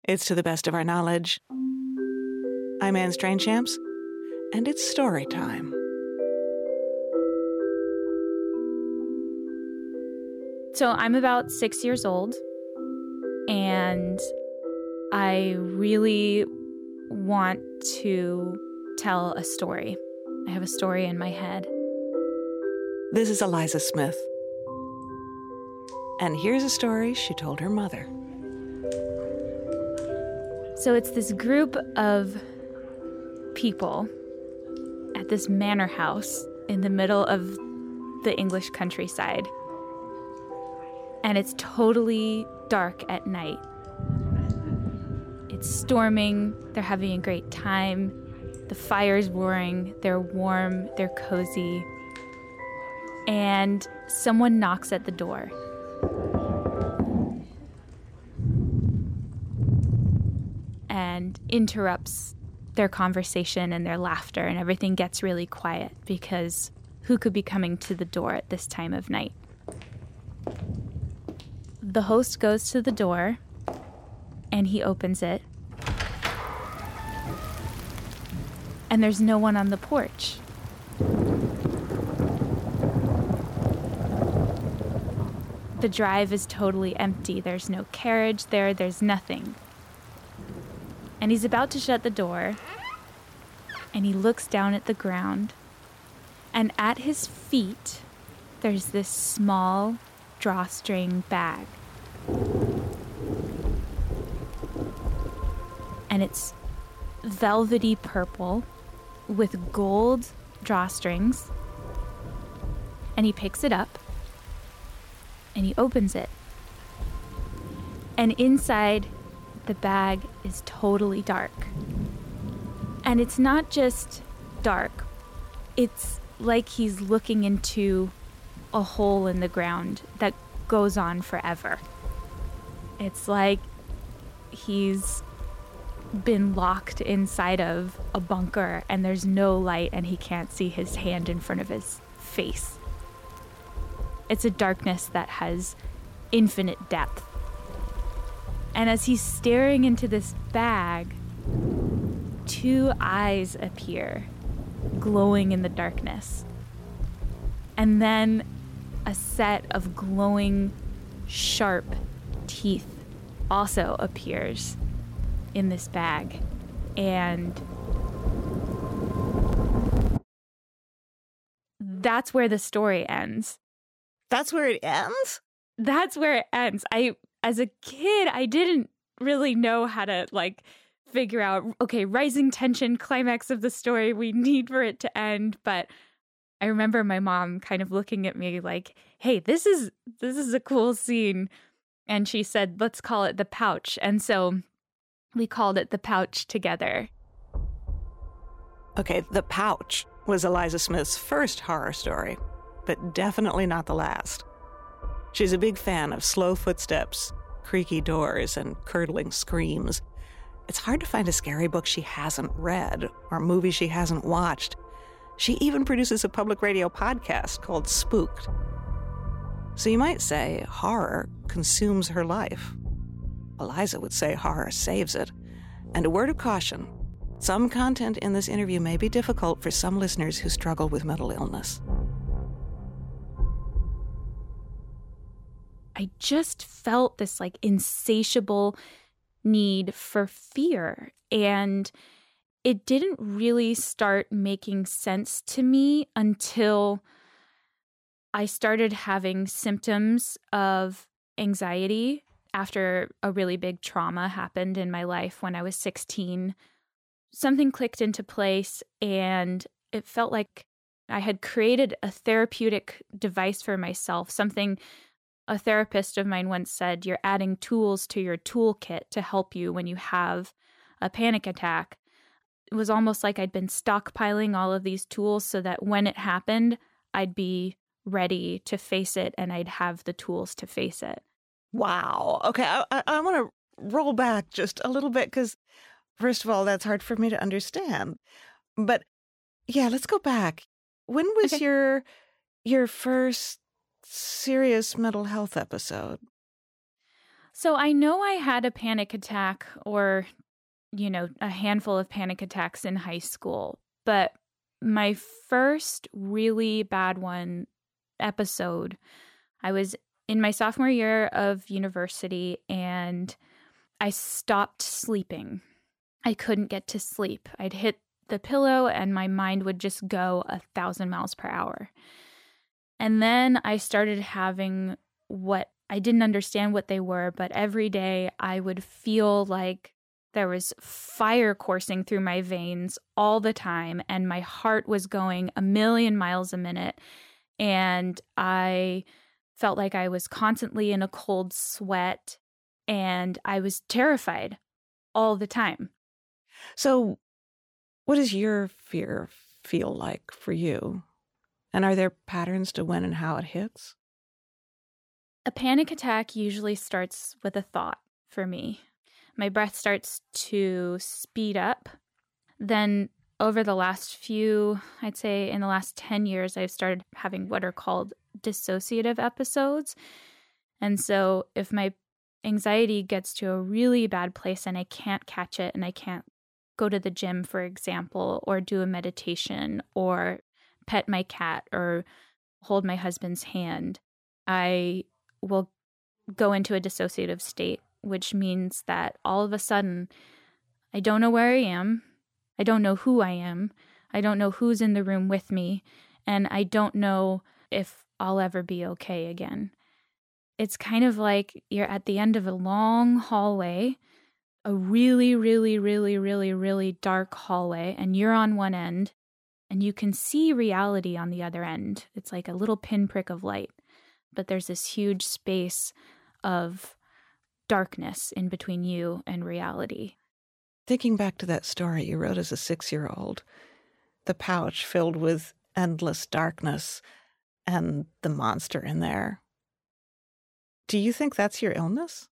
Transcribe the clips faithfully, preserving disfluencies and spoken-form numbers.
It's To the Best of Our Knowledge. I'm Anne Strainchamps, and it's story time. So I'm about six years old, and I really want to tell a story. I have a story in my head. This is Eliza Smith. And here's a story she told her mother. So it's this group of people at this manor house in the middle of the English countryside. And it's totally dark at night. It's storming, they're having a great time, the fire's roaring, they're warm, they're cozy. And someone knocks at the door. And interrupts their conversation and their laughter, and everything gets really quiet because who could be coming to the door at this time of night? The host goes to the door, and he opens it. And there's no one on the porch. The drive is totally empty. There's no carriage there. There's nothing. And he's about to shut the door, and he looks down at the ground, and at his feet, there's this small drawstring bag. And it's velvety purple with gold drawstrings. And he picks it up, and he opens it. And inside the bag is totally dark. And it's not just dark. It's like he's looking into a hole in the ground that goes on forever. It's like he's been locked inside of a bunker and there's no light and he can't see his hand in front of his face. It's a darkness that has infinite depth. And as he's staring into this bag, two eyes appear, glowing in the darkness. And then a set of glowing, sharp teeth also appears in this bag. And that's where the story ends. That's where it ends? That's where it ends. I, as a kid, I didn't really know how to, like, figure out, okay, rising tension, climax of the story, we need for it to end. But I remember my mom kind of looking at me like, hey, this is this is a cool scene. And she said, let's call it The Pouch. And so we called it The Pouch together. Okay, The Pouch was Eliza Smith's first horror story, but definitely not the last. She's a big fan of slow footsteps, creaky doors, and curdling screams. It's hard to find a scary book she hasn't read or movie she hasn't watched. She even produces a public radio podcast called Spooked. So you might say horror consumes her life. Eliza would say horror saves it. And a word of caution, some content in this interview may be difficult for some listeners who struggle with mental illness. I just felt this like insatiable need for fear. And it didn't really start making sense to me until I started having symptoms of anxiety after a really big trauma happened in my life when I was sixteen. Something clicked into place, and it felt like I had created a therapeutic device for myself, something a therapist of mine once said, you're adding tools to your toolkit to help you when you have a panic attack. It was almost like I'd been stockpiling all of these tools so that when it happened, I'd be ready to face it and I'd have the tools to face it. Wow. Okay, I, I, I want to roll back just a little bit because, first of all, that's hard for me to understand. But yeah, let's go back. When was Okay. your your first serious mental health episode? So I know I had a panic attack or, you know, a handful of panic attacks in high school, but my first really bad one episode, I was in my sophomore year of university and I stopped sleeping. I couldn't get to sleep. I'd hit the pillow and my mind would just go a thousand miles per hour. And then I started having what I didn't understand what they were, but every day I would feel like there was fire coursing through my veins all the time, and my heart was going a million miles a minute. And I felt like I was constantly in a cold sweat, and I was terrified all the time. So what does your fear feel like for you? And are there patterns to when and how it hits? A panic attack usually starts with a thought for me. My breath starts to speed up. Then over the last few, I'd say in the last ten years, I've started having what are called dissociative episodes. And so if my anxiety gets to a really bad place and I can't catch it and I can't go to the gym, for example, or do a meditation or pet my cat or hold my husband's hand, I will go into a dissociative state, which means that all of a sudden, I don't know where I am. I don't know who I am. I don't know who's in the room with me. And I don't know if I'll ever be okay again. It's kind of like you're at the end of a long hallway, a really, really, really, really, really dark hallway, and you're on one end, and you can see reality on the other end. It's like a little pinprick of light. But there's this huge space of darkness in between you and reality. Thinking back to that story you wrote as a six-year-old, the pouch filled with endless darkness and the monster in there. Do you think that's your illness?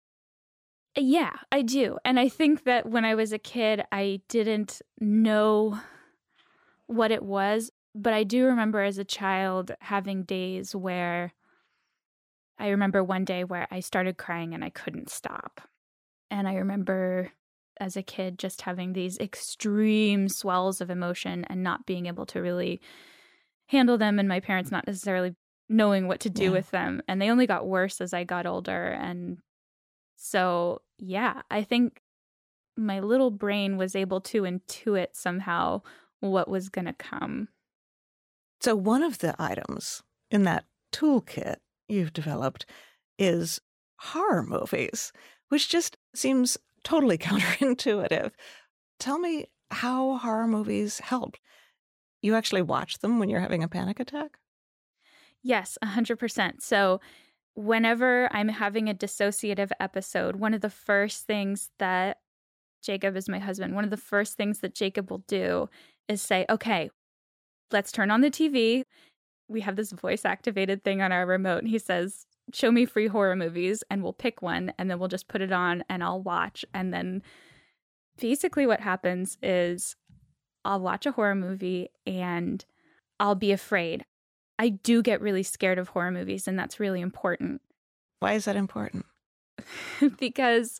Yeah, I do. And I think that when I was a kid, I didn't know what it was. But I do remember as a child having days where I remember one day where I started crying and I couldn't stop. And I remember as a kid just having these extreme swells of emotion and not being able to really handle them, and my parents not necessarily knowing what to do yeah. with them. And they only got worse as I got older. And so, yeah, I think my little brain was able to intuit somehow what was going to come. So one of the items in that toolkit you've developed is horror movies, which just seems totally counterintuitive. Tell me how horror movies help. You actually watch them when you're having a panic attack? Yes, one hundred percent. So whenever I'm having a dissociative episode, one of the first things that Jacob is my husband, one of the first things that Jacob will do is say, okay, let's turn on the T V. We have this voice-activated thing on our remote, and he says, show me free horror movies, and we'll pick one, and then we'll just put it on, and I'll watch. And then basically what happens is I'll watch a horror movie, and I'll be afraid. I do get really scared of horror movies, and that's really important. Why is that important? Because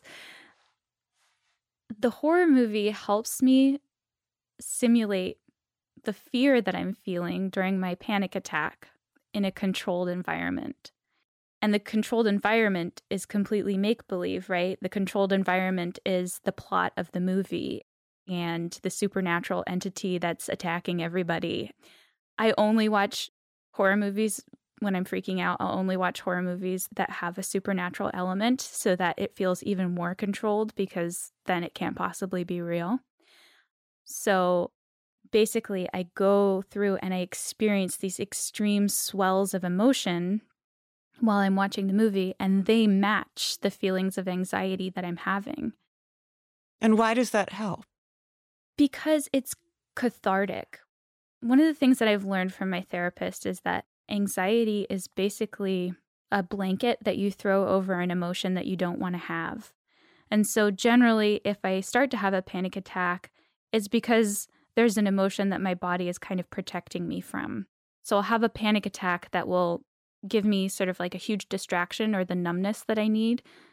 the horror movie helps me simulate the fear that I'm feeling during my panic attack in a controlled environment. And the controlled environment is completely make-believe, right? The controlled environment is the plot of the movie and the supernatural entity that's attacking everybody. I only watch horror movies when I'm freaking out. I'll only watch horror movies that have a supernatural element so that it feels even more controlled, because then it can't possibly be real. So basically, I go through and I experience these extreme swells of emotion while I'm watching the movie, and they match the feelings of anxiety that I'm having. And why does that help? Because it's cathartic. One of the things that I've learned from my therapist is that anxiety is basically a blanket that you throw over an emotion that you don't want to have. And so generally, if I start to have a panic attack, it's because there's an emotion that my body is kind of protecting me from. So I'll have a panic attack that will give me sort of like a huge distraction or the numbness that I need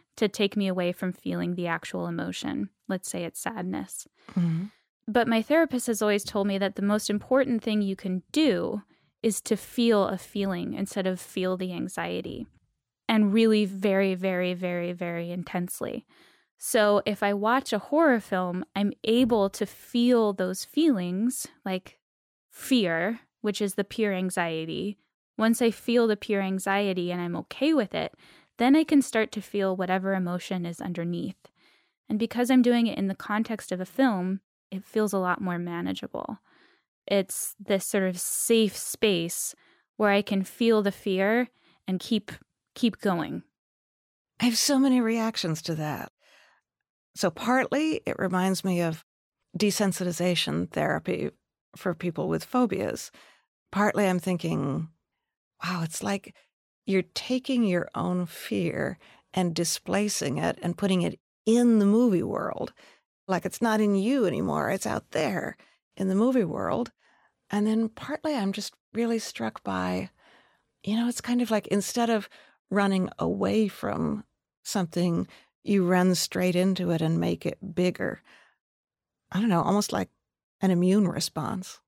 to take me away from feeling the actual emotion. Let's say it's sadness. Mm-hmm. But my therapist has always told me that the most important thing you can do is to feel a feeling instead of feel the anxiety, and really very, very, very, very intensely. So if I watch a horror film, I'm able to feel those feelings like fear, which is the pure anxiety. Once I feel the pure anxiety and I'm okay with it, then I can start to feel whatever emotion is underneath. And because I'm doing it in the context of a film, it feels a lot more manageable. It's this sort of safe space where I can feel the fear and keep keep going. I have so many reactions to that. So partly it reminds me of desensitization therapy for people with phobias. Partly I'm thinking, wow, it's like you're taking your own fear and displacing it and putting it in the movie world. Like it's not in you anymore. It's out there in the movie world. And then partly I'm just really struck by, you know, it's kind of like instead of running away from something, you run straight into it and make it bigger. I don't know, almost like an immune response.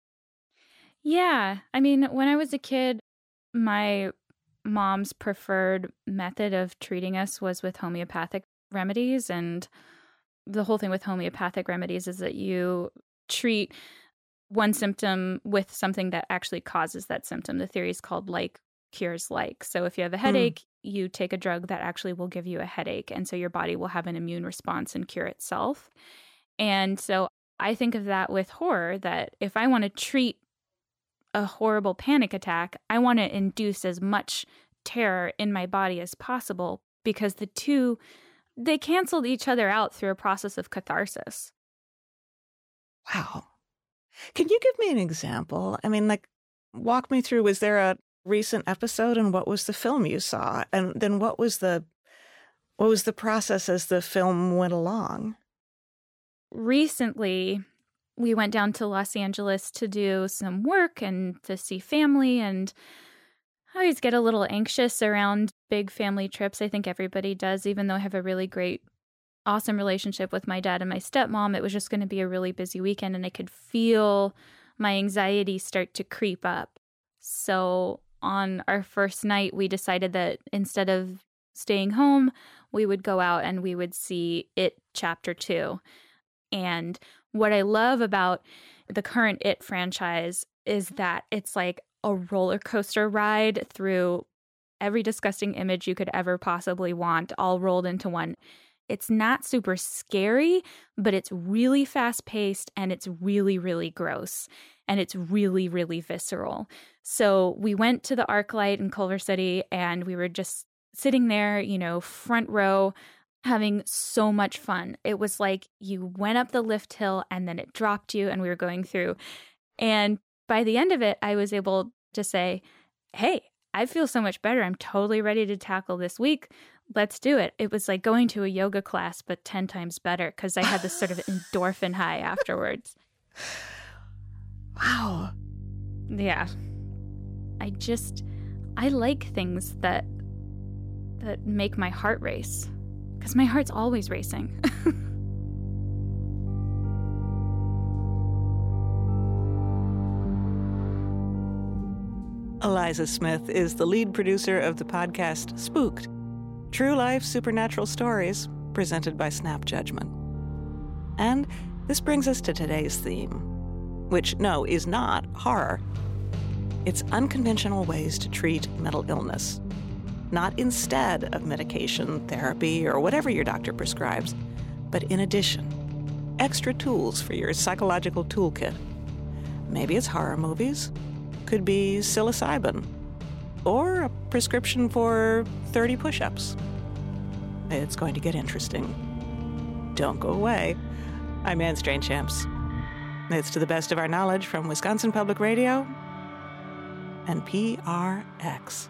Yeah. I mean, when I was a kid, my mom's preferred method of treating us was with homeopathic remedies. And the whole thing with homeopathic remedies is that you treat one symptom with something that actually causes that symptom. The theory is called like cures like. So if you have a headache, mm. you take a drug that actually will give you a headache. And so your body will have an immune response and cure itself. And so I think of that with horror, that if I want to treat a horrible panic attack, I want to induce as much terror in my body as possible, because the two, they canceled each other out through a process of catharsis. Wow. Can you give me an example? I mean, like, walk me through, was there a recent episode and what was the film you saw? And then what was the what was the process as the film went along? Recently, we went down to Los Angeles to do some work and to see family, and I always get a little anxious around big family trips. I think everybody does, even though I have a really great, awesome relationship with my dad and my stepmom. It was just going to be a really busy weekend, and I could feel my anxiety start to creep up. So on our first night, we decided that instead of staying home, we would go out and we would see It Chapter two. And what I love about the current It franchise is that it's like a roller coaster ride through every disgusting image you could ever possibly want, all rolled into one. It's not super scary, but it's really fast-paced, and it's really, really gross, and it's really, really visceral. So we went to the ArcLight in Culver City, and we were just sitting there, you know, front row, having so much fun. It was like you went up the lift hill, and then it dropped you, and we were going through. And by the end of it, I was able to say, hey, I feel so much better. I'm totally ready to tackle this week. Let's do it. It was like going to a yoga class, but ten times better, because I had this sort of endorphin high afterwards. Wow. Yeah. I just, I like things that, that make my heart race, because my heart's always racing. Eliza Smith is the lead producer of the podcast Spooked, true life supernatural stories presented by Snap Judgment. And this brings us to today's theme, which, no, is not horror. It's unconventional ways to treat mental illness, not instead of medication, therapy, or whatever your doctor prescribes, but in addition, extra tools for your psychological toolkit. Maybe it's horror movies, could be psilocybin, or a prescription for thirty push-ups. It's going to get interesting. Don't go away. I'm Anne Strainchamps. It's to the best of our knowledge from Wisconsin Public Radio and P R X.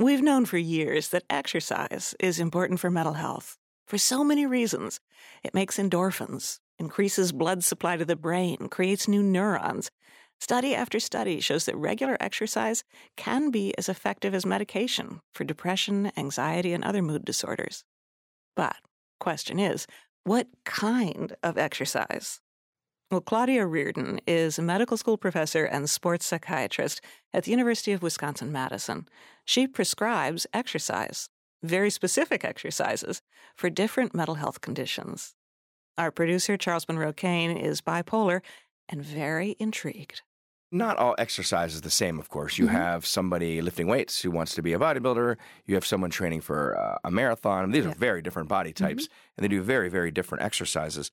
We've known for years that exercise is important for mental health for so many reasons. It makes endorphins, increases blood supply to the brain, creates new neurons. Study after study shows that regular exercise can be as effective as medication for depression, anxiety, and other mood disorders. But question is, what kind of exercise? Well, Claudia Reardon is a medical school professor and sports psychiatrist at the University of Wisconsin-Madison. She prescribes exercise, very specific exercises, for different mental health conditions. Our producer, Charles Monroe Kane, is bipolar and very intrigued. Not all exercise is the same, of course. You mm-hmm. have somebody lifting weights who wants to be a bodybuilder. You have someone training for uh, a marathon. These yeah. are very different body types, mm-hmm. and they do very, very different exercises.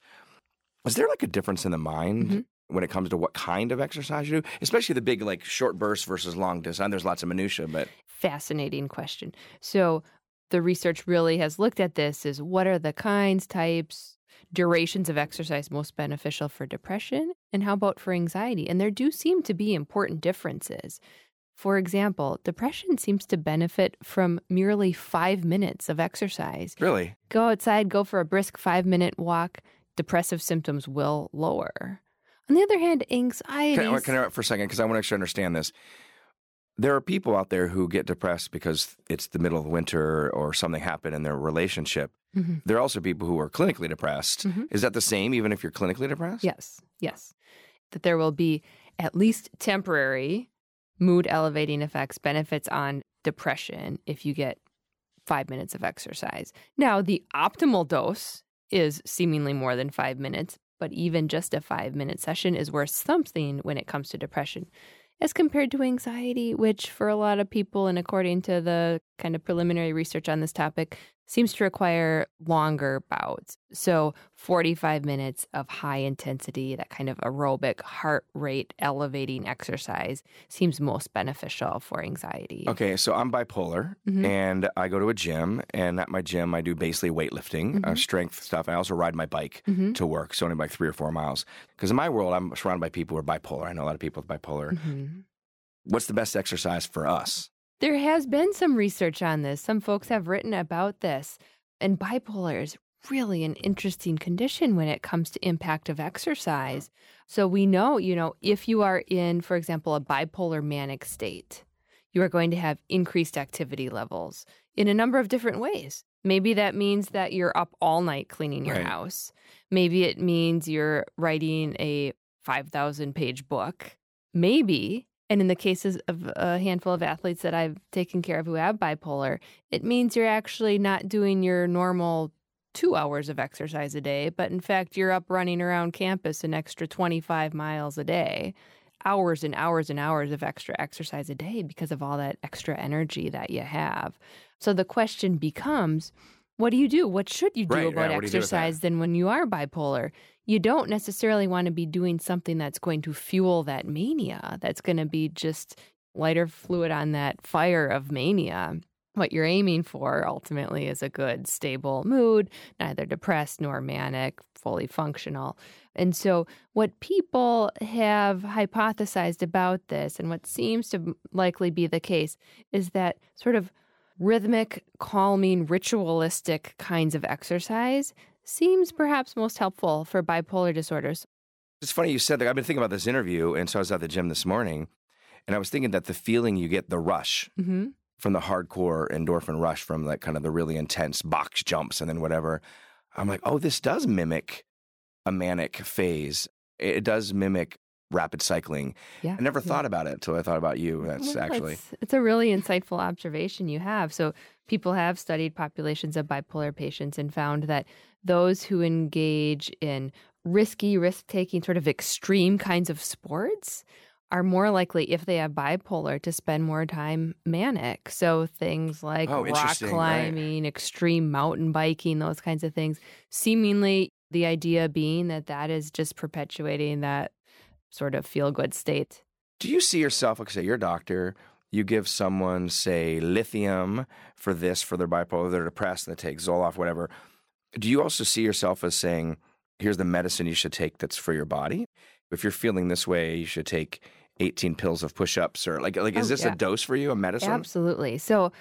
Is there like a difference in the mind mm-hmm. when it comes to what kind of exercise you do? Especially the big like short bursts versus long distance. There's lots of minutia, but... Fascinating question. So the research really has looked at this is what are the kinds, types, durations of exercise most beneficial for depression, and how about for anxiety? And there do seem to be important differences. For example, depression seems to benefit from merely five minutes of exercise. Really? Go outside, go for a brisk five-minute walk. Depressive symptoms will lower. On the other hand, anxiety... Can I, can I interrupt for a second? Because I want to actually understand this. There are people out there who get depressed because it's the middle of winter or something happened in their relationship. Mm-hmm. There are also people who are clinically depressed. Mm-hmm. Is that the same even if you're clinically depressed? Yes, yes. That there will be at least temporary mood-elevating effects, benefits on depression if you get five minutes of exercise. Now, the optimal dose is seemingly more than five minutes, but even just a five-minute session is worth something when it comes to depression, as compared to anxiety, which for a lot of people, and according to the kind of preliminary research on this topic, seems to require longer bouts. So forty-five minutes of high intensity, that kind of aerobic, heart rate elevating exercise seems most beneficial for anxiety. Okay, so I'm bipolar, mm-hmm. and I go to a gym, and at my gym I do basically weightlifting, mm-hmm. uh, strength stuff. I also ride my bike mm-hmm. to work, so only like three or four miles. Because in my world, I'm surrounded by people who are bipolar. I know a lot of people with bipolar. Mm-hmm. What's the best exercise for us? There has been some research on this. Some folks have written about this. And bipolar is really an interesting condition when it comes to impact of exercise. So we know, you know, if you are in, for example, a bipolar manic state, you are going to have increased activity levels in a number of different ways. Maybe that means that you're up all night cleaning your right. house. Maybe it means you're writing a five thousand page book. Maybe... And in the cases of a handful of athletes that I've taken care of who have bipolar, it means you're actually not doing your normal two hours of exercise a day, but in fact, you're up running around campus an extra twenty-five miles a day, hours and hours and hours of extra exercise a day because of all that extra energy that you have. So the question becomes, what do you do? What should you do right, about yeah, exercise then when you are bipolar? You don't necessarily want to be doing something that's going to fuel that mania, that's going to be just lighter fluid on that fire of mania. What you're aiming for ultimately is a good, stable mood, neither depressed nor manic, fully functional. And so what people have hypothesized about this, and what seems to likely be the case, is that sort of rhythmic, calming, ritualistic kinds of exercise seems perhaps most helpful for bipolar disorders. It's funny you said that. I've been thinking about this interview, and so I was at the gym this morning, and I was thinking that the feeling you get, the rush mm-hmm. from the hardcore endorphin rush from like kind of the really intense box jumps and then whatever, I'm like, oh, this does mimic a manic phase. It does mimic rapid cycling. Yeah, I never yeah. thought about it until I thought about you. That's well, actually... It's, it's a really insightful observation you have. So people have studied populations of bipolar patients and found that those who engage in risky, risk-taking, sort of extreme kinds of sports are more likely, if they have bipolar, to spend more time manic. So things like oh, rock climbing, right. extreme mountain biking, those kinds of things. Seemingly, the idea being that that is just perpetuating that sort of feel-good state. Do you see yourself, like say, you're a doctor, you give someone, say, lithium for this, for their bipolar, they're depressed, and they take Zoloft, whatever. Do you also see yourself as saying, here's the medicine you should take that's for your body? If you're feeling this way, you should take eighteen pills of push-ups, or like, like is oh, this yeah. a dose for you, a medicine? Absolutely. So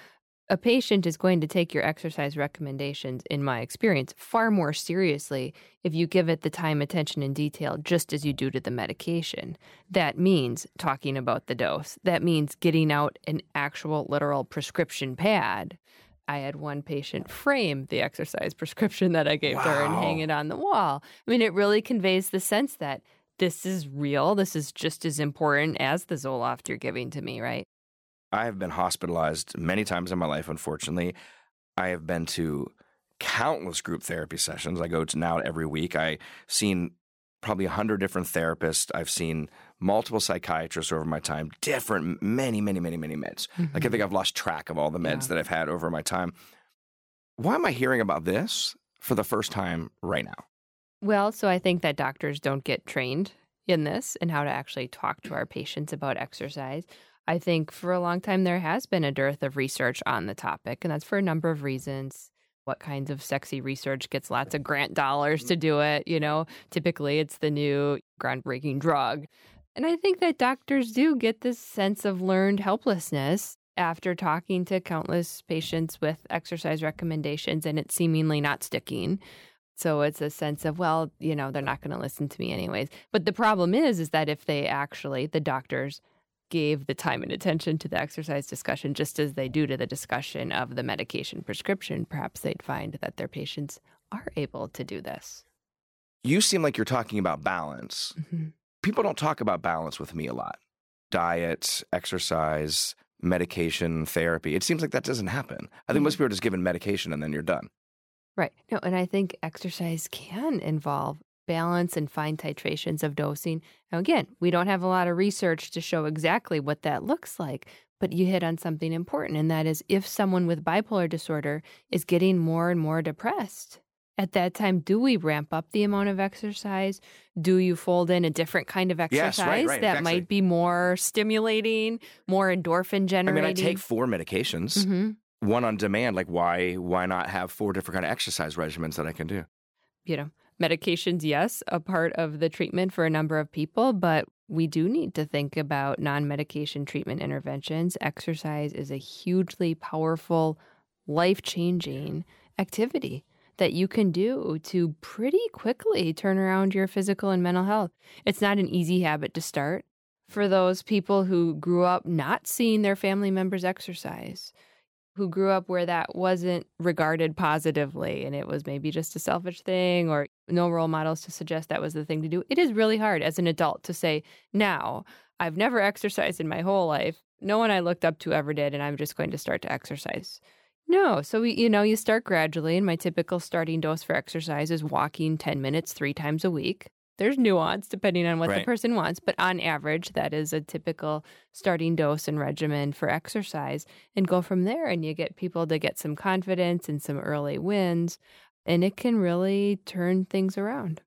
A patient is going to take your exercise recommendations, in my experience, far more seriously if you give it the time, attention, and detail just as you do to the medication. That means talking about the dose. That means getting out an actual literal prescription pad. I had one patient frame the exercise prescription that I gave wow. to her and hang it on the wall. I mean, it really conveys the sense that this is real. This is just as important as the Zoloft you're giving to me, right? I have been hospitalized many times in my life, unfortunately. I have been to countless group therapy sessions. I go to now every week. I've seen probably a hundred different therapists. I've seen multiple psychiatrists over my time, different, many, many, many, many meds. Mm-hmm. Like I think I've lost track of all the meds yeah. that I've had over my time. Why am I hearing about this for the first time right now? Well, so I think that doctors don't get trained in this and how to actually talk to our patients about exercise. I think for a long time there has been a dearth of research on the topic, and that's for a number of reasons. What kinds of sexy research gets lots of grant dollars to do it? You know, typically it's the new groundbreaking drug. And I think that doctors do get this sense of learned helplessness after talking to countless patients with exercise recommendations and it seemingly not sticking. So it's a sense of, well, you know, they're not going to listen to me anyways. But the problem is, is that if they actually, the doctors, gave the time and attention to the exercise discussion just as they do to the discussion of the medication prescription, perhaps they'd find that their patients are able to do this. You seem like you're talking about balance. Mm-hmm. People don't talk about balance with me a lot. Diet, exercise, medication, therapy. It seems like that doesn't happen. I think mm-hmm. most people are just given medication and then you're done. Right. No, and I think exercise can involve balance and fine titrations of dosing. Now, again, we don't have a lot of research to show exactly what that looks like, but you hit on something important, and that is if someone with bipolar disorder is getting more and more depressed, at that time, do we ramp up the amount of exercise? Do you fold in a different kind of exercise yes, right, right, that exactly. might be more stimulating, more endorphin generating? I mean, I take four medications, mm-hmm. one on demand. Like, why, why not have four different kind of exercise regimens that I can do? You know, medications, yes, a part of the treatment for a number of people, but we do need to think about non-medication treatment interventions. Exercise is a hugely powerful, life-changing activity that you can do to pretty quickly turn around your physical and mental health. It's not an easy habit to start. For those people who grew up not seeing their family members exercise, who grew up where that wasn't regarded positively and it was maybe just a selfish thing or no role models to suggest that was the thing to do, it is really hard as an adult to say, now, I've never exercised in my whole life. No one I looked up to ever did, and I'm just going to start to exercise. No. So, we, you know, you start gradually, and my typical starting dose for exercise is walking ten minutes three times a week. There's nuance depending on what right. the person wants, but on average, that is a typical starting dose and regimen for exercise, and go from there, and you get people to get some confidence and some early wins, and it can really turn things around.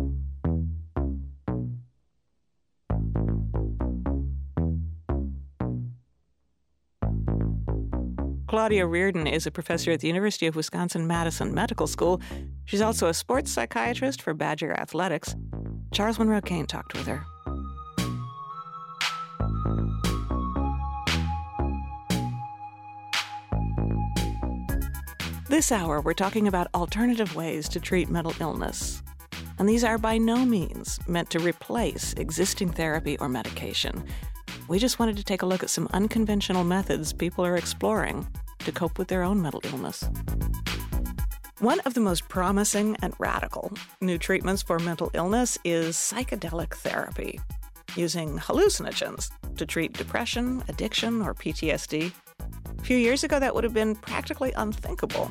Claudia Reardon is a professor at the University of Wisconsin-Madison Medical School. She's also a sports psychiatrist for Badger Athletics. Charles Monroe Kane talked with her. This hour, we're talking about alternative ways to treat mental illness. And these are by no means meant to replace existing therapy or medication. We just wanted to take a look at some unconventional methods people are exploring to cope with their own mental illness. One of the most promising and radical new treatments for mental illness is psychedelic therapy, using hallucinogens to treat depression, addiction, or P T S D. A few years ago, that would have been practically unthinkable.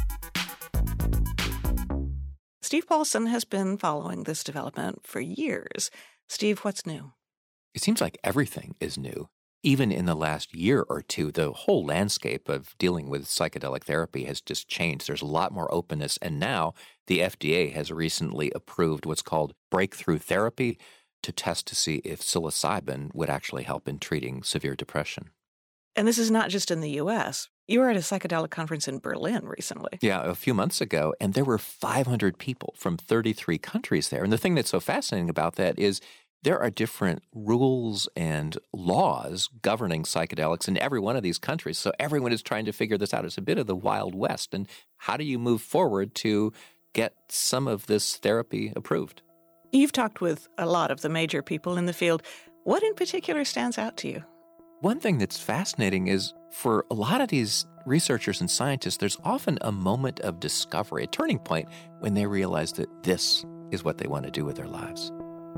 Steve Paulson has been following this development for years. Steve, what's new? It seems like everything is new. Even in the last year or two, the whole landscape of dealing with psychedelic therapy has just changed. There's a lot more openness, and now the F D A has recently approved what's called breakthrough therapy to test to see if psilocybin would actually help in treating severe depression. And this is not just in the U S. You were at a psychedelic conference in Berlin recently. Yeah, a few months ago, and there were five hundred people from thirty-three countries there. And the thing that's so fascinating about that is there are different rules and laws governing psychedelics in every one of these countries. So everyone is trying to figure this out. It's a bit of the Wild West. And how do you move forward to get some of this therapy approved? You've talked with a lot of the major people in the field. What in particular stands out to you? One thing that's fascinating is for a lot of these researchers and scientists, there's often a moment of discovery, a turning point when they realize that this is what they want to do with their lives.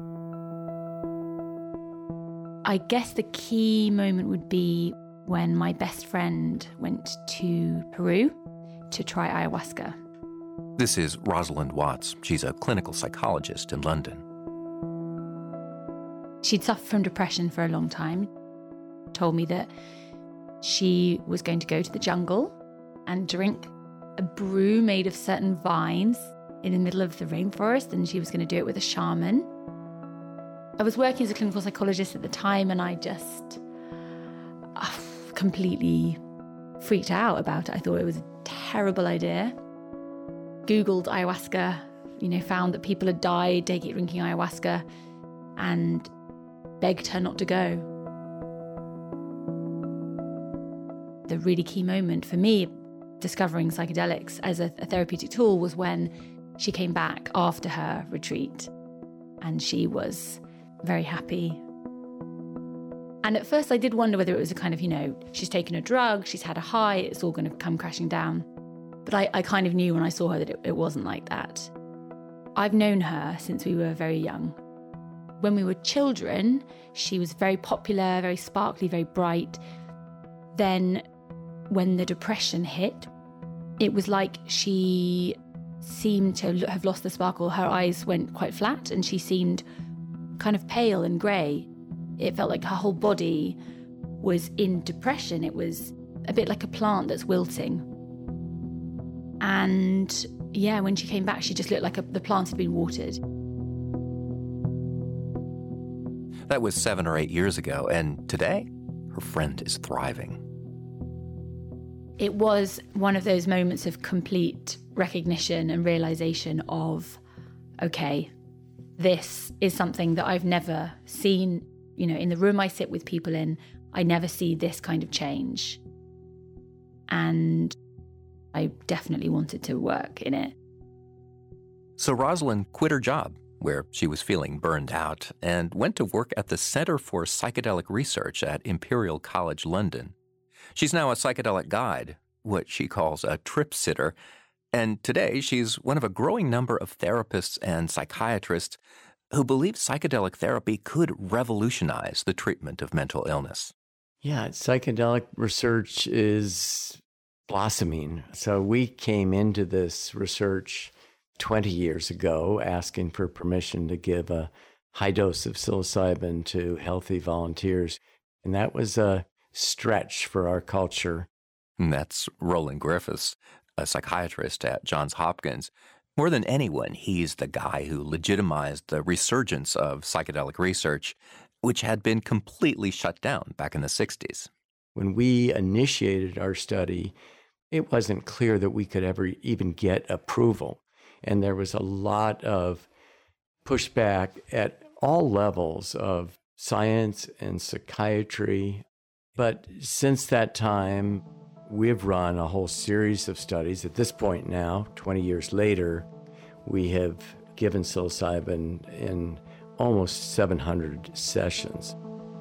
I guess the key moment would be when my best friend went to Peru to try ayahuasca. This is Rosalind Watts. She's a clinical psychologist in London. She'd suffered from depression for a long time, told me that she was going to go to the jungle and drink a brew made of certain vines in the middle of the rainforest, and she was going to do it with a shaman. I was working as a clinical psychologist at the time, and I just uh, completely freaked out about it. I thought it was a terrible idea. Googled ayahuasca, you know, found that people had died taking drinking ayahuasca, and begged her not to go. The really key moment for me discovering psychedelics as a, a therapeutic tool was when she came back after her retreat, and she was very happy. And at first I did wonder whether it was a kind of, you know, she's taken a drug, she's had a high, it's all going to come crashing down. But I, I kind of knew when I saw her that it, it wasn't like that. I've known her since we were very young. When we were children, she was very popular, very sparkly, very bright. Then when the depression hit, it was like she seemed to have lost the sparkle. Her eyes went quite flat and she seemed kind of pale and grey. It felt like her whole body was in depression. It was a bit like a plant that's wilting. And yeah, when she came back, she just looked like a, the plant had been watered. That was seven or eight years ago, and today, her friend is thriving. It was one of those moments of complete recognition and realization of, okay, this is something that I've never seen. You know, in the room I sit with people in, I never see this kind of change. And I definitely wanted to work in it. So Rosalind quit her job, where she was feeling burned out, and went to work at the Center for Psychedelic Research at Imperial College London. She's now a psychedelic guide, what she calls a trip sitter, and today she's one of a growing number of therapists and psychiatrists who believe psychedelic therapy could revolutionize the treatment of mental illness. Yeah, psychedelic research is blossoming. So we came into this research twenty years ago asking for permission to give a high dose of psilocybin to healthy volunteers. And that was a stretch for our culture. And that's Roland Griffiths, a psychiatrist at Johns Hopkins. More than anyone, he's the guy who legitimized the resurgence of psychedelic research, which had been completely shut down back in the sixties. When we initiated our study, it wasn't clear that we could ever even get approval. And there was a lot of pushback at all levels of science and psychiatry. But since that time, we've run a whole series of studies. At this point now, twenty years later, we have given psilocybin in almost seven hundred sessions.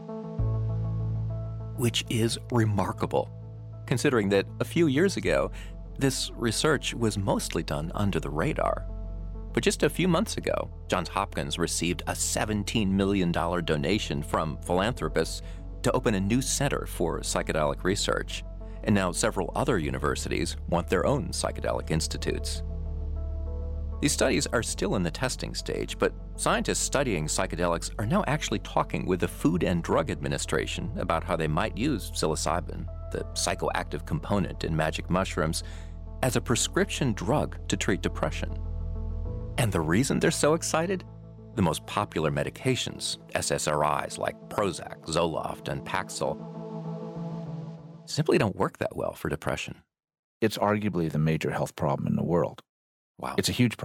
Which is remarkable, considering that a few years ago, this research was mostly done under the radar. But just a few months ago, Johns Hopkins received a seventeen million dollars donation from philanthropists to open a new center for psychedelic research. And now several other universities want their own psychedelic institutes. These studies are still in the testing stage, but scientists studying psychedelics are now actually talking with the Food and Drug Administration about how they might use psilocybin, the psychoactive component in magic mushrooms, as a prescription drug to treat depression. And the reason they're so excited? The most popular medications, S S R Is like Prozac, Zoloft, and Paxil, simply don't work that well for depression. It's arguably the major health problem in the world. Wow. It's a huge problem.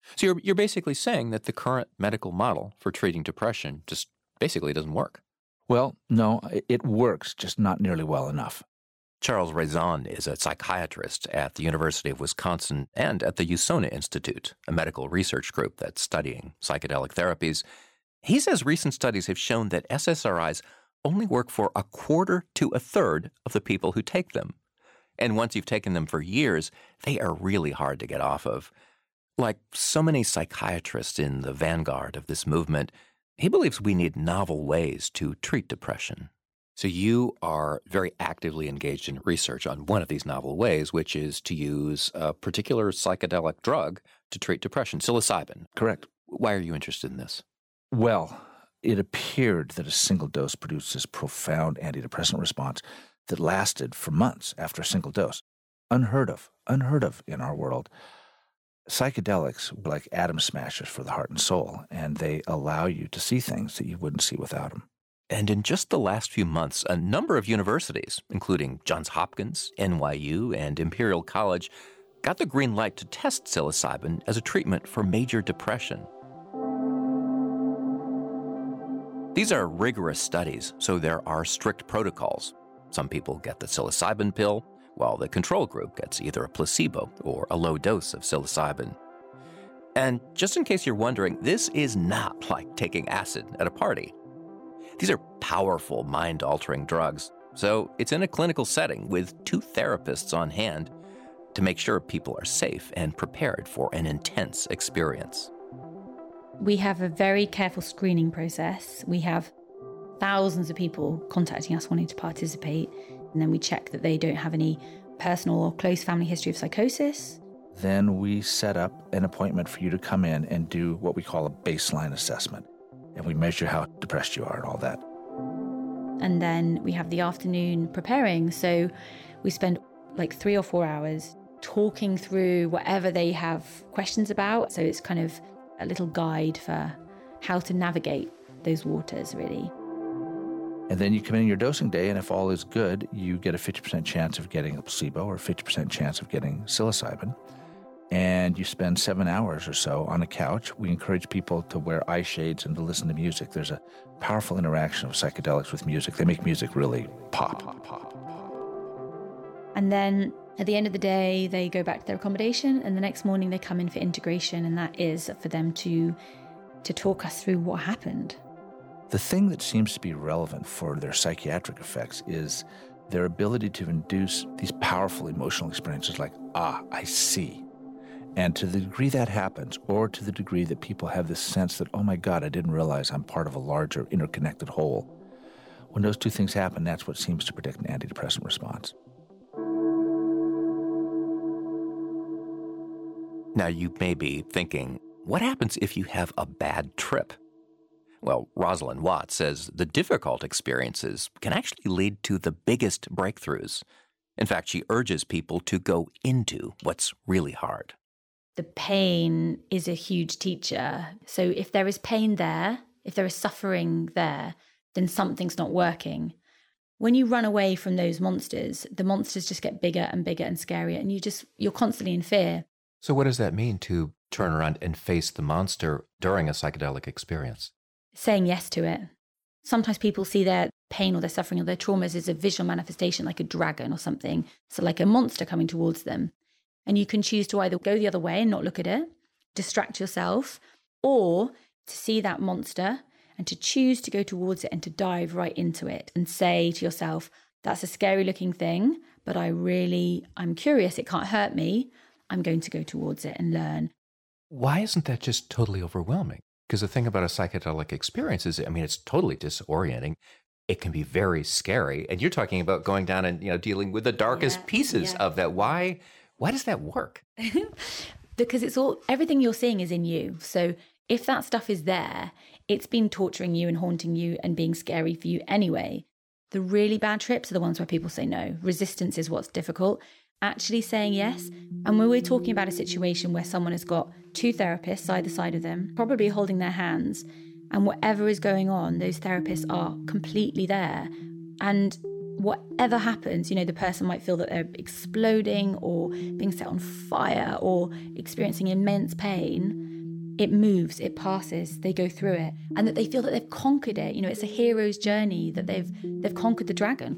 So you're, you're basically saying that the current medical model for treating depression just basically doesn't work. Well, no, it works, just not nearly well enough. Charles Raison is a psychiatrist at the University of Wisconsin and at the USONA Institute, a medical research group that's studying psychedelic therapies. He says recent studies have shown that S S R Is only work for a quarter to a third of the people who take them. And once you've taken them for years, they are really hard to get off of. Like so many psychiatrists in the vanguard of this movement, he believes we need novel ways to treat depression. So you are very actively engaged in research on one of these novel ways, which is to use a particular psychedelic drug to treat depression, psilocybin. Correct. Why are you interested in this? Well, it appeared that a single dose produced this profound antidepressant response that lasted for months after a single dose. Unheard of, unheard of in our world. Psychedelics are like atom smashers for the heart and soul, and they allow you to see things that you wouldn't see without them. And in just the last few months, a number of universities, including Johns Hopkins, N Y U, and Imperial College, got the green light to test psilocybin as a treatment for major depression. These are rigorous studies, so there are strict protocols. Some people get the psilocybin pill, while the control group gets either a placebo or a low dose of psilocybin. And just in case you're wondering, this is not like taking acid at a party. These are powerful, mind-altering drugs, so it's in a clinical setting with two therapists on hand to make sure people are safe and prepared for an intense experience. We have a very careful screening process. We have thousands of people contacting us wanting to participate, and then we check that they don't have any personal or close family history of psychosis. Then we set up an appointment for you to come in and do what we call a baseline assessment. And we measure how depressed you are and all that. And then we have the afternoon preparing. So we spend like three or four hours talking through whatever they have questions about. So it's kind of a little guide for how to navigate those waters, really. And then you come in your dosing day, and if all is good, you get a fifty percent chance of getting a placebo or a fifty percent chance of getting psilocybin. And you spend seven hours or so on a couch. We encourage people to wear eye shades and to listen to music. There's a powerful interaction of psychedelics with music. They make music really pop. pop, pop, pop. And then at the end of the day, they go back to their accommodation, and the next morning they come in for integration, and that is for them to, to talk us through what happened. The thing that seems to be relevant for their psychiatric effects is their ability to induce these powerful emotional experiences like, ah, I see. And to the degree that happens, or to the degree that people have this sense that, oh my God, I didn't realize I'm part of a larger interconnected whole, when those two things happen, that's what seems to predict an antidepressant response. Now you may be thinking, what happens if you have a bad trip? Well, Rosalind Watts says the difficult experiences can actually lead to the biggest breakthroughs. In fact, she urges people to go into what's really hard. The pain is a huge teacher. So if there is pain there, if there is suffering there, then something's not working. When you run away from those monsters, the monsters just get bigger and bigger and scarier, and you just, you're constantly in fear. So what does that mean to turn around and face the monster during a psychedelic experience? Saying yes to it. Sometimes people see their pain or their suffering or their traumas as a visual manifestation, like a dragon or something. So like a monster coming towards them. And you can choose to either go the other way and not look at it, distract yourself, or to see that monster and to choose to go towards it and to dive right into it and say to yourself, that's a scary looking thing, but I really, I'm curious, it can't hurt me. I'm going to go towards it and learn. Why isn't that just totally overwhelming? Because the thing about a psychedelic experience is, I mean, it's totally disorienting. It can be very scary. And you're talking about going down and, you know, dealing with the darkest yeah, pieces yeah. of that. Why, why does that work? Because it's all, everything you're seeing is in you. So if that stuff is there, it's been torturing you and haunting you and being scary for you anyway. The really bad trips are the ones where people say no. Resistance is what's difficult. Actually saying yes. And when we're talking about a situation where someone has got two therapists either side of them, probably holding their hands, and whatever is going on, those therapists are completely there. And whatever happens, you know, the person might feel that they're exploding or being set on fire or experiencing immense pain. it moves, it passes, they go through it, and that they feel that they've conquered it. You know, it's a hero's journey, that they've they've conquered the dragon.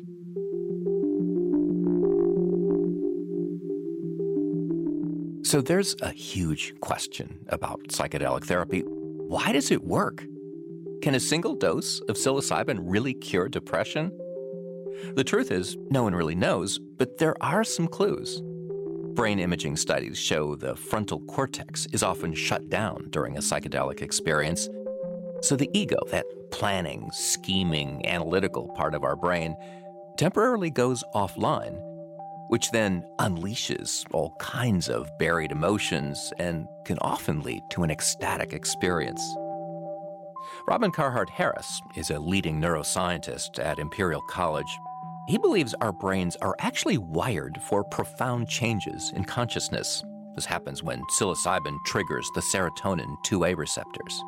So there's a huge question about psychedelic therapy. Why does it work? Can a single dose of psilocybin really cure depression? The truth is, no one really knows, but there are some clues. Brain imaging studies show the frontal cortex is often shut down during a psychedelic experience. So the ego, that planning, scheming, analytical part of our brain, temporarily goes offline, which then unleashes all kinds of buried emotions and can often lead to an ecstatic experience. Robin Carhart Harris is a leading neuroscientist at Imperial College. He believes our brains are actually wired for profound changes in consciousness. This happens when psilocybin triggers the serotonin two A receptors.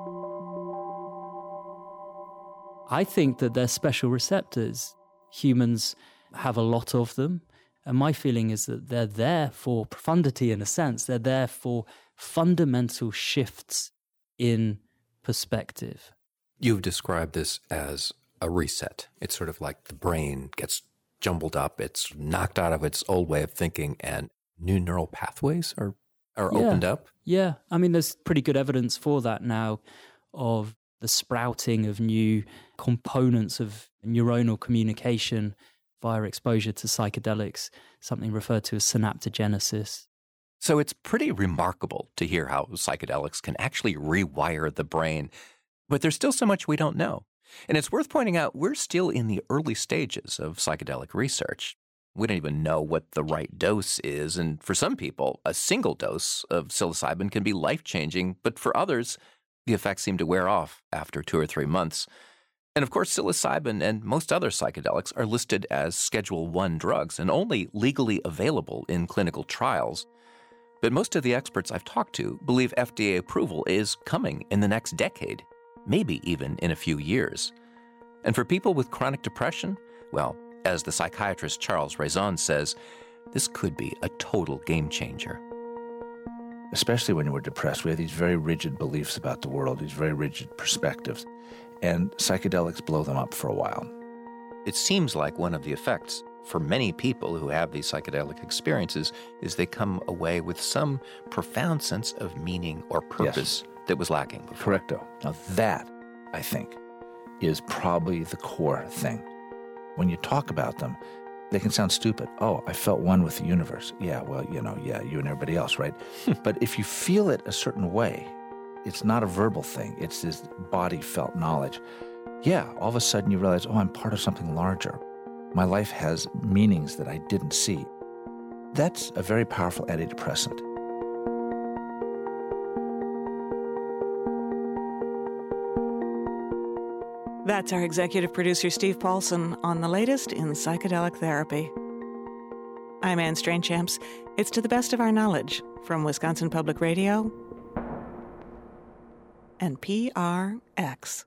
I think that they're special receptors. Humans have a lot of them. And my feeling is that they're there for profundity in a sense. They're there for fundamental shifts in perspective. You've described this as a reset. It's sort of like the brain gets jumbled up, it's knocked out of its old way of thinking, and new neural pathways are, are yeah. opened up? Yeah. I mean, there's pretty good evidence for that now of the sprouting of new components of neuronal communication via exposure to psychedelics, something referred to as synaptogenesis. So it's pretty remarkable to hear how psychedelics can actually rewire the brain, but there's still so much we don't know. And it's worth pointing out we're still in the early stages of psychedelic research. We don't even know what the right dose is, and for some people, a single dose of psilocybin can be life-changing, but for others, the effects seem to wear off after two or three months. And of course, psilocybin and most other psychedelics are listed as Schedule one drugs and only legally available in clinical trials. But most of the experts I've talked to believe F D A approval is coming in the next decade, maybe even in a few years. And for people with chronic depression, well, as the psychiatrist Charles Raison says, this could be a total game changer. Especially when we're depressed, we have these very rigid beliefs about the world, these very rigid perspectives. And psychedelics blow them up for a while. It seems like one of the effects for many people who have these psychedelic experiences is they come away with some profound sense of meaning or purpose yes. that was lacking before. Correcto. Now that, I think, is probably the core thing. When you talk about them, they can sound stupid. Oh, I felt one with the universe. Yeah, well, you know, yeah, you and everybody else, right? But if you feel it a certain way, it's not a verbal thing. It's this body-felt knowledge. Yeah, all of a sudden you realize, oh, I'm part of something larger. My life has meanings that I didn't see. That's a very powerful antidepressant. That's our executive producer, Steve Paulson, on the latest in psychedelic therapy. I'm Anne Strainchamps. It's To the Best of Our Knowledge from Wisconsin Public Radio and P R X.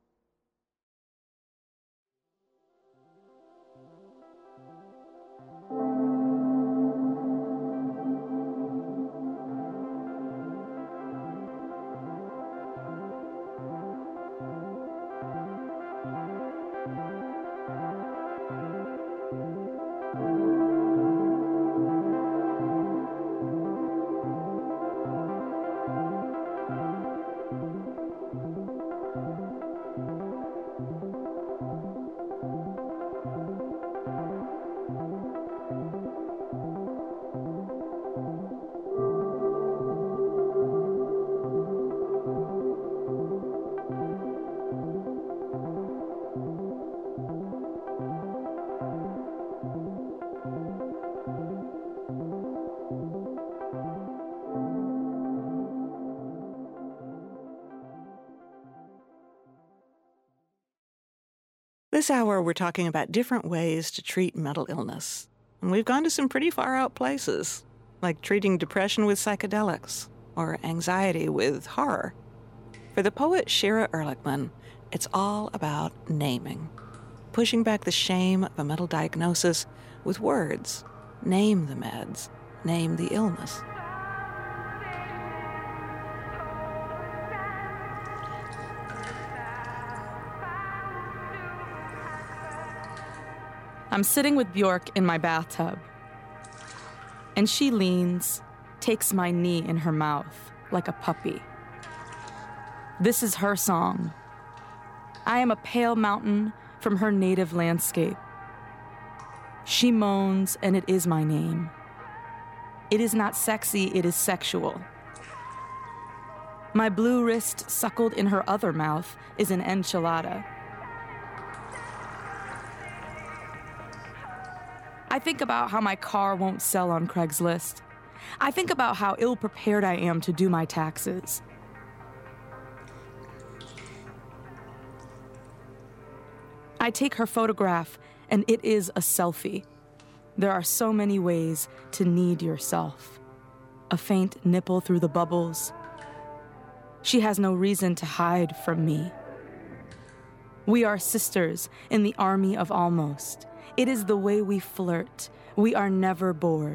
This hour, we're talking about different ways to treat mental illness. And we've gone to some pretty far-out places, like treating depression with psychedelics or anxiety with horror. For the poet Shira Ehrlichman, it's all about naming, pushing back the shame of a mental diagnosis with words. Name the meds, name the illness. I'm sitting with Bjork in my bathtub, and she leans, takes my knee in her mouth like a puppy. This is her song. I am a pale mountain from her native landscape. She moans, and it is my name. It is not sexy, it is sexual. My blue wrist suckled in her other mouth is an enchilada. I think about how my car won't sell on Craigslist. I think about how ill-prepared I am to do my taxes. I take her photograph, and it is a selfie. There are so many ways to need yourself. A faint nipple through the bubbles. She has no reason to hide from me. We are sisters in the army of almost. It is the way we flirt. We are never bored.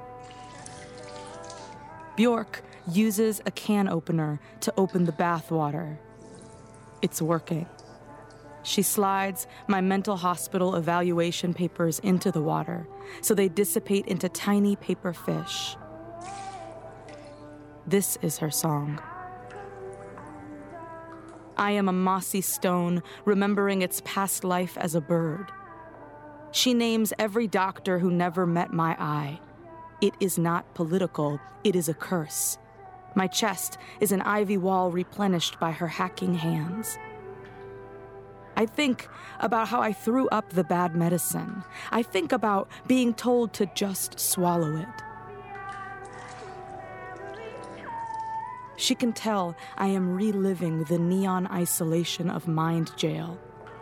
Bjork uses a can opener to open the bathwater. It's working. She slides my mental hospital evaluation papers into the water, so they dissipate into tiny paper fish. This is her song. I am a mossy stone, remembering its past life as a bird. She names every doctor who never met my eye. It is not political, it is a curse. My chest is an ivy wall replenished by her hacking hands. I think about how I threw up the bad medicine. I think about being told to just swallow it. She can tell I am reliving the neon isolation of mind jail.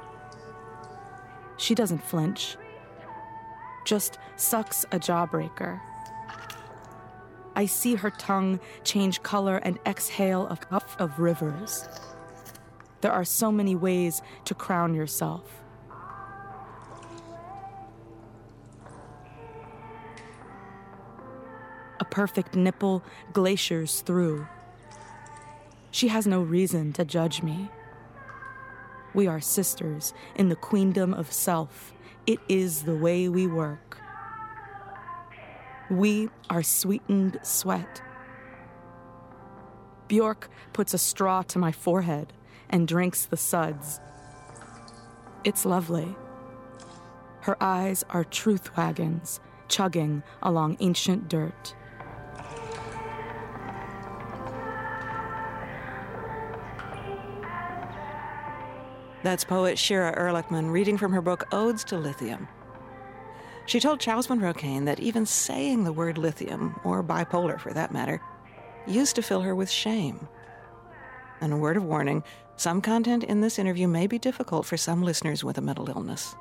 She doesn't flinch, just sucks a jawbreaker. I see her tongue change color and exhale a puff of rivers. There are so many ways to crown yourself. A perfect nipple glaciers through. She has no reason to judge me. We are sisters in the queendom of self. It is the way we work. We are sweetened sweat. Bjork puts a straw to my forehead and drinks the suds. It's lovely. Her eyes are truth wagons, chugging along ancient dirt. That's poet Shira Ehrlichman reading from her book Odes to Lithium. She told Charles Monroe Kane that even saying the word lithium, or bipolar for that matter, used to fill her with shame. And a word of warning, some content in this interview may be difficult for some listeners with a mental illness.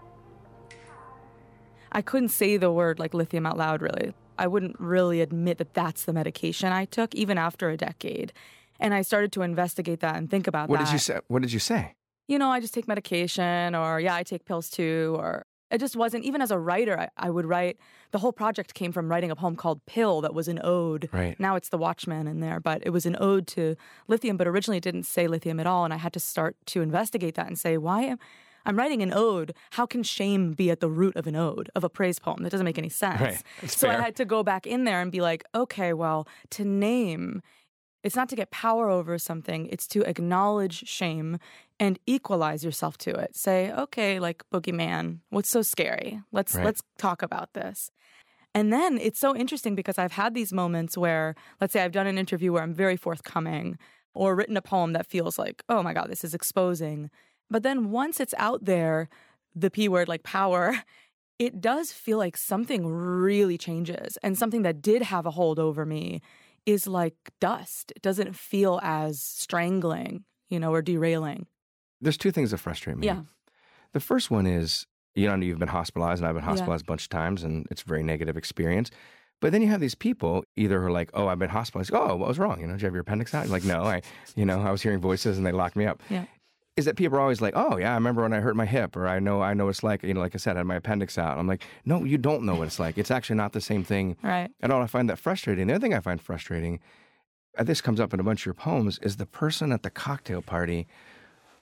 I couldn't say the word like lithium out loud, really. I wouldn't really admit that that's the medication I took, even after a decade. And I started to investigate that and think about what that. Did you say? What did you say? You know, I just take medication, or yeah, I take pills too, or it just wasn't, even as a writer, I, I would write, the whole project came from writing a poem called Pill that was an ode. Right. Now it's The Watchman in there, but it was an ode to lithium, but originally it didn't say lithium at all, and I had to start to investigate that and say, why am I'm writing an ode? How can shame be at the root of an ode, of a praise poem? That doesn't make any sense. Right. So fair. I had to go back in there and be like, okay, well, to name, it's not to get power over something, it's to acknowledge shame and equalize yourself to it. Say, okay, like boogeyman, what's so scary? Let's Right. let's talk about this. And then it's so interesting because I've had these moments where, let's say I've done an interview where I'm very forthcoming, or written a poem that feels like, oh my God, this is exposing. But then once it's out there, the P word, like power, it does feel like something really changes. And something that did have a hold over me is like dust. It doesn't feel as strangling, you know, or derailing. There's two things that frustrate me. Yeah. The first one is, you know, you've been hospitalized, and I've been Yeah. hospitalized a bunch of times, and it's a very negative experience. But then you have these people either who are like, oh, I've been hospitalized. Oh, what was wrong? You know, did you have your appendix out? You're like, no, I, you know, I was hearing voices and they locked me up. Yeah. Is that people are always like, oh, yeah, I remember when I hurt my hip, or I know I know what it's like, you know, like I said, I had my appendix out. I'm like, no, you don't know what it's like. It's actually not the same thing Right. at all. I find that frustrating. The other thing I find frustrating, and this comes up in a bunch of your poems, is the person at the cocktail party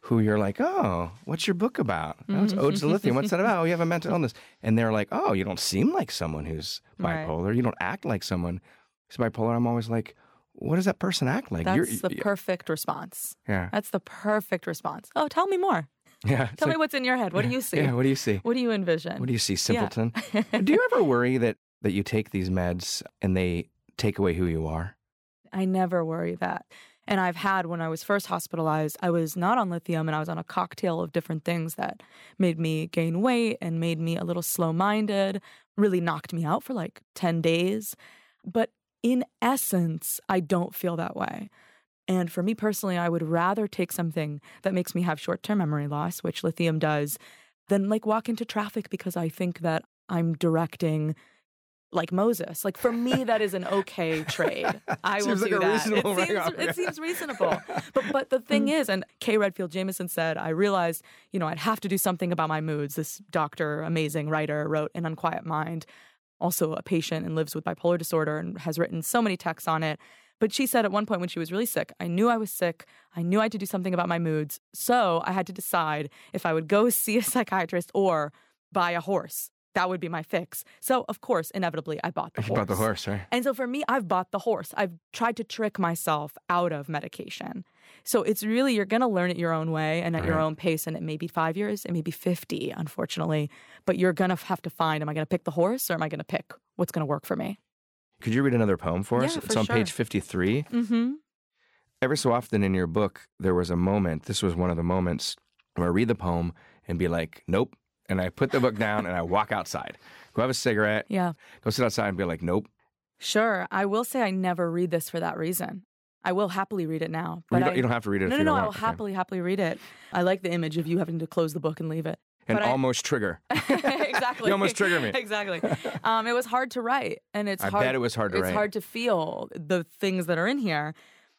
who you're like, oh, what's your book about? Oh, it's Odes to Lithium. What's that about? Oh, you have a mental illness. And they're like, oh, you don't seem like someone who's bipolar. Right. You don't act like someone who's bipolar. I'm always like, what does that person act like? That's You're, the yeah. perfect response. Yeah. That's the perfect response. Oh, tell me more. Yeah. Tell like, me what's in your head. What yeah, do you see? Yeah, what do you see? What do you envision? What do you see, simpleton? Yeah. Do you ever worry that, that you take these meds and they take away who you are? I never worry that. And I've had, when I was first hospitalized, I was not on lithium and I was on a cocktail of different things that made me gain weight and made me a little slow-minded, really knocked me out for like ten days. But in essence, I don't feel that way. And for me personally, I would rather take something that makes me have short-term memory loss, which lithium does, than like walk into traffic because I think that I'm directing like Moses. Like for me, that is an okay trade. I will seems do like a that. reasonable It seems, right it seems reasonable. But but the thing is, and Kay Redfield Jamison said, I realized, you know, I'd have to do something about my moods. This doctor, amazing writer, wrote An Unquiet Mind, also a patient and lives with bipolar disorder and has written so many texts on it. But she said at one point when she was really sick, I knew I was sick. I knew I had to do something about my moods. So I had to decide if I would go see a psychiatrist or buy a horse. That would be my fix. So, of course, inevitably, I bought the You horse. bought the horse, right? And so for me, I've bought the horse. I've tried to trick myself out of medication. So it's really, you're going to learn it your own way and at Right. your own pace. And it may be five years, it may be fifty, unfortunately. But you're going to have to find, am I going to pick the horse or am I going to pick what's going to work for me? Could you read another poem for us? Yeah, for It's on sure. page fifty-three. Mm-hmm. Every so often in your book, there was a moment, this was one of the moments, where I read the poem and be like, nope. And I put the book down and I walk outside. Go have a cigarette. Yeah. Go sit outside and be like, nope. Sure. I will say I never read this for that reason. I will happily read it now. You But don't, I, you don't have to read it no, if no, you no, don't I will want. Okay. happily, happily read it. I like the image of you having to close the book and leave it. And But I- almost trigger. Exactly. You almost trigger me. Exactly. Um, it was hard to write, and it's I hard. bet it was hard to it's write. hard to feel the things that are in here.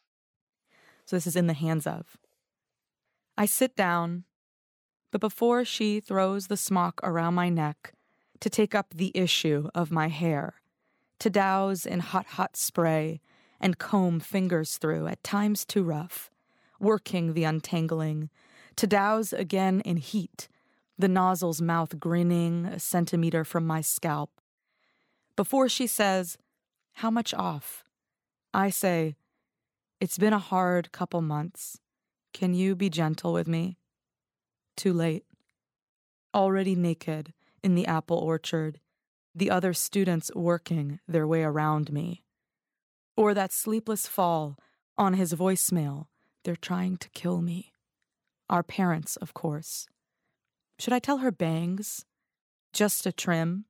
So this is in the hands of. I sit down, but before she throws the smock around my neck to take up the issue of my hair, to douse in hot, hot spray and comb fingers through, at times too rough, working the untangling, to douse again in heat, the nozzle's mouth grinning a centimeter from my scalp. Before she says, how much off? I say, it's been a hard couple months. Can you be gentle with me? Too late. Already naked in the apple orchard, the other students working their way around me. Or that sleepless fall on his voicemail, they're trying to kill me. Our parents, of course. Should I tell her bangs? Just a trim?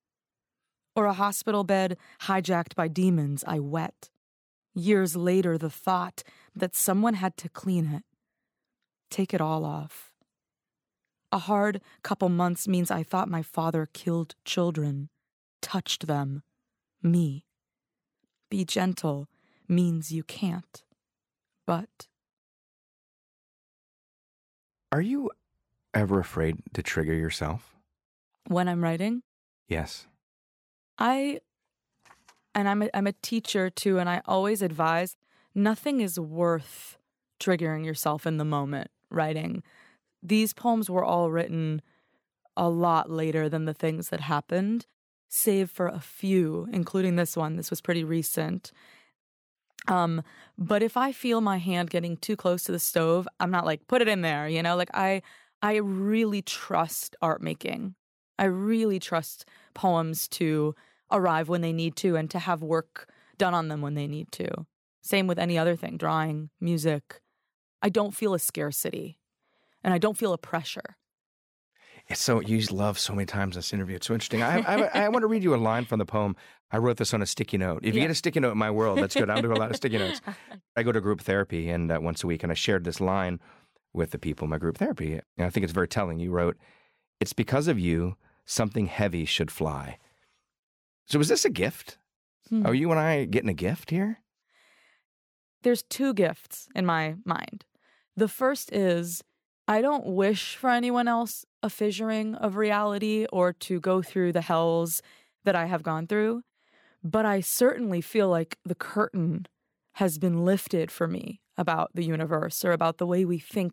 Or a hospital bed hijacked by demons I wet? Years later, the thought that someone had to clean it. Take it all off. A hard couple months means I thought my father killed children, touched them, me. Be gentle means you can't. But... Are you ever afraid to trigger yourself? when I'm writing, Yes. I, and I'm a, I'm a teacher too, and I always advise nothing is worth triggering yourself in the moment writing. These poems were all written a lot later than the things that happened, save for a few, including this one. This was pretty recent. Um, but if I feel my hand getting too close to the stove, I'm not like, put it in there, you know? Like I, I really trust art making. I really trust poems to arrive when they need to and to have work done on them when they need to. Same with any other thing, drawing, music. I don't feel a scarcity and I don't feel a pressure. It's so, you love so many times in this interview. It's so interesting. I, I, I want to read you a line from the poem. I wrote this on a sticky note. If you Yeah. get a sticky note in my world, that's good. I do a lot of sticky notes. I go to group therapy and uh, once a week, and I shared this line with the people in my group therapy. And I think it's very telling. You wrote, "It's because of you, something heavy should fly." So is this a gift? Hmm. Are you and I getting a gift here? There's two gifts in my mind. The first is I don't wish for anyone else a fissuring of reality or to go through the hells that I have gone through, but I certainly feel like the curtain has been lifted for me about the universe or about the way we think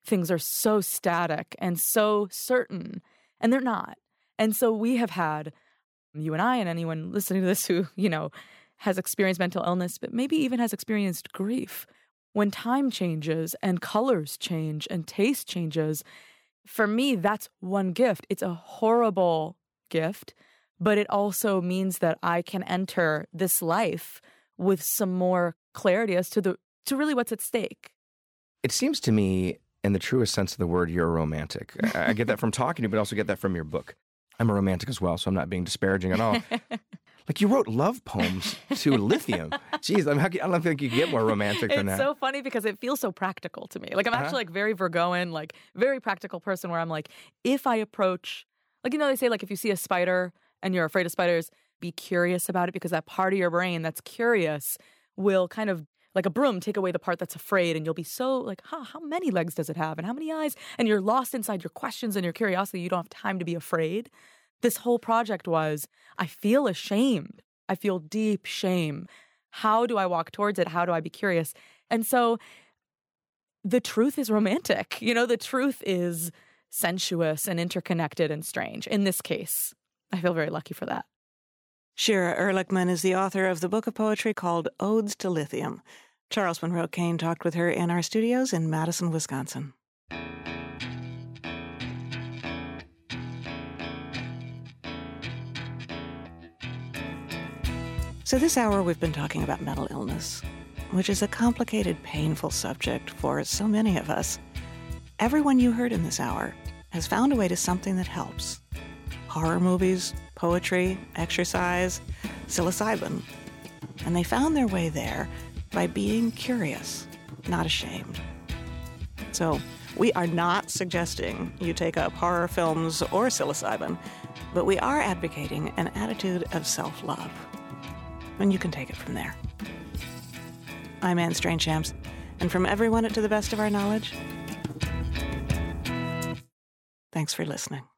things are so static and so certain, and they're not. And so we have had, you and I and anyone listening to this who, you know, has experienced mental illness, but maybe even has experienced grief. When time changes and colors change and taste changes, for me, that's one gift. It's a horrible gift, but it also means that I can enter this life with some more clarity as to the to really what's at stake. It seems to me, in the truest sense of the word, you're a romantic. I get that from talking to you, but also get that from your book. I'm a romantic as well, so I'm not being disparaging at all. Like, you wrote love poems to lithium. Jeez, I, mean, how, I don't think you can get more romantic than it's that. It's so funny because it feels so practical to me. Like, I'm Uh-huh. actually like very Virgoan, like very practical person where I'm like, if I approach, like, you know, they say like if you see a spider and you're afraid of spiders, be curious about it, because that part of your brain that's curious will kind of, like a broom, take away the part that's afraid, and you'll be so like, huh, how many legs does it have and how many eyes? And you're lost inside your questions and your curiosity. You don't have time to be afraid. This whole project was, I feel ashamed. I feel deep shame. How do I walk towards it? How do I be curious? And so the truth is romantic. You know, the truth is sensuous and interconnected and strange. In this case, I feel very lucky for that. Shira Ehrlichman is the author of the book of poetry called Odes to Lithium. Charles Monroe Kane talked with her in our studios in Madison, Wisconsin. So this hour we've been talking about mental illness, which is a complicated, painful subject for so many of us. Everyone you heard in this hour has found a way to something that helps. Horror movies, poetry, exercise, psilocybin. And they found their way there by being curious, not ashamed. So we are not suggesting you take up horror films or psilocybin, but we are advocating an attitude of self-love. And you can take it from there. I'm Anne Strange-Shams, and from everyone at To the Best of Our Knowledge, thanks for listening.